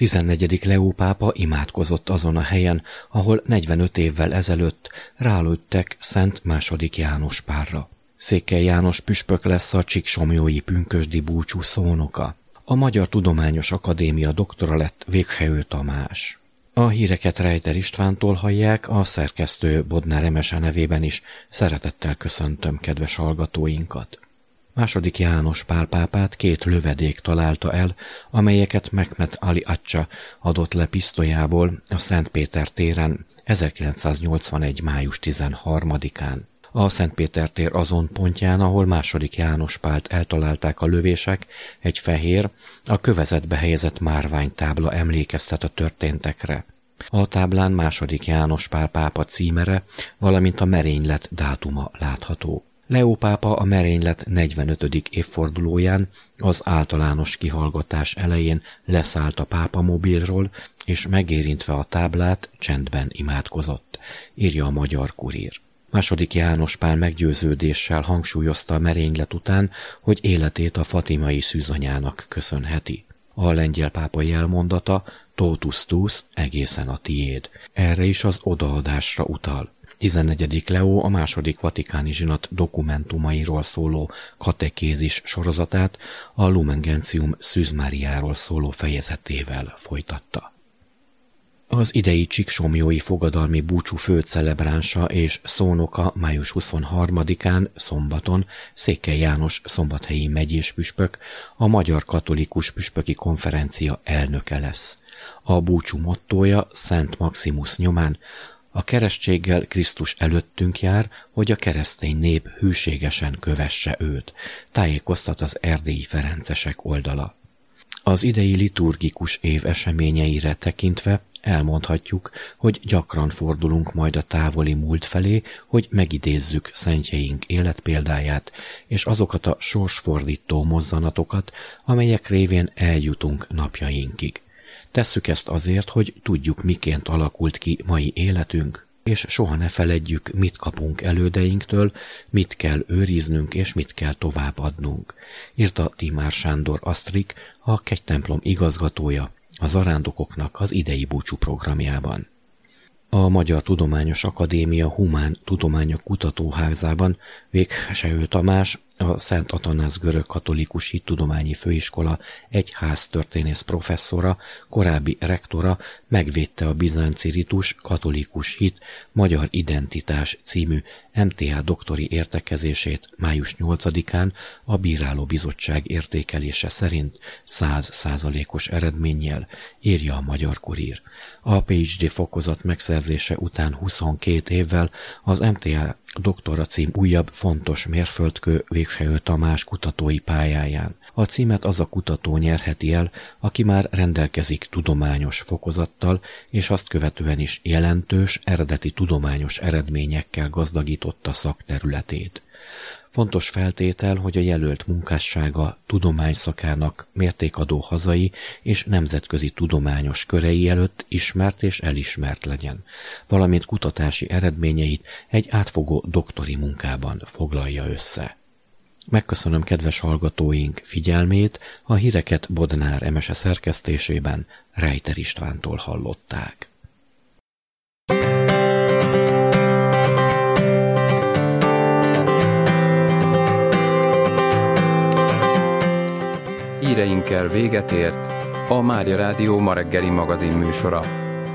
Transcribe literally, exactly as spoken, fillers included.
tizennegyedik Leó pápa imádkozott azon a helyen, ahol negyvenöt évvel ezelőtt rálőttek Szent második János Pálra. Székely János püspök lesz a csíksomlyói pünkösdi búcsú szónoka. A Magyar Tudományos Akadémia doktora lett Végsejő Tamás. A híreket Rejter Istvántól hallják, a szerkesztő Bodnár Emese nevében is szeretettel köszöntöm kedves hallgatóinkat. Második János Pál pápát két lövedék találta el, amelyeket Mehmet Ali Atsa adott le pisztolyából a Szent Péter téren ezerkilencszáznyolcvanegy. május tizenharmadikán. A Szent Péter tér azon pontján, ahol második János Pált eltalálták a lövések, egy fehér, a kövezetbe helyezett márványtábla emlékeztet a történtekre. A táblán második János Pál pápa címere, valamint a merénylet dátuma látható. Leó pápa a merénylet negyvenötödik évfordulóján az általános kihallgatás elején leszállt a pápa mobilról, és megérintve a táblát csendben imádkozott, írja a Magyar Kurír. Második János Pál meggyőződéssel hangsúlyozta a merénylet után, hogy életét a fatimai szűzanyának köszönheti. A lengyel pápa jelmondata totus tuus, egészen a tiéd. Erre is az odaadásra utal. tizennegyedik Leó a második vatikáni zsinat dokumentumairól szóló katekézis sorozatát a Lumen Gentium Szűz Máriáról szóló fejezetével folytatta. Az idei csíksomlyói fogadalmi búcsú főcelebránsa és szónoka május huszonharmadikán, szombaton Székely János szombathelyi megyés püspök, a Magyar Katolikus Püspöki Konferencia elnöke lesz. A búcsú mottója Szent Maximus nyomán: a keresztséggel Krisztus előttünk jár, hogy a keresztény nép hűségesen kövesse őt, tájékoztat az erdélyi ferencesek oldala. Az idei liturgikus év eseményeire tekintve elmondhatjuk, hogy gyakran fordulunk majd a távoli múlt felé, hogy megidézzük szentjeink életpéldáját, és azokat a sorsfordító mozzanatokat, amelyek révén eljutunk napjainkig. Tesszük ezt azért, hogy tudjuk, miként alakult ki mai életünk, és soha ne feledjük, mit kapunk elődeinktől, mit kell őriznünk, és mit kell továbbadnunk, írta Timár Sándor Asztrik, a kegytemplom igazgatója, a zarándokoknak az idei búcsú programjában. A Magyar Tudományos Akadémia Humán Tudományok Kutatóházában Végsejő Tamás, a Szent Atanáz Görög-katolikus Hittudományi Főiskola egyháztörténész professzora, korábbi rektora megvédte a bizánci ritus katolikus hit magyar identitás című em té há doktori értekezését május nyolcadikán a Bírálóbizottság értékelése szerint száz százalékos eredménnyel, írja a Magyar Kurír. A pé há dé fokozat megszerzése után huszonkét évvel az em té há doktora cím újabb fontos mérföldkő Végsejő Tamás kutatói pályáján. A címet az a kutató nyerheti el, aki már rendelkezik tudományos fokozattal, és azt követően is jelentős, eredeti tudományos eredményekkel gazdagította szakterületét. Fontos feltétel, hogy a jelölt munkássága tudományszakának mértékadó hazai és nemzetközi tudományos körei előtt ismert és elismert legyen, valamint kutatási eredményeit egy átfogó doktori munkában foglalja össze. Megköszönöm kedves hallgatóink figyelmét, a híreket Bodnár Emese szerkesztésében Rejter Istvántól hallották. Híreinkkel véget ért a Mária Rádió ma reggeli magazin műsora.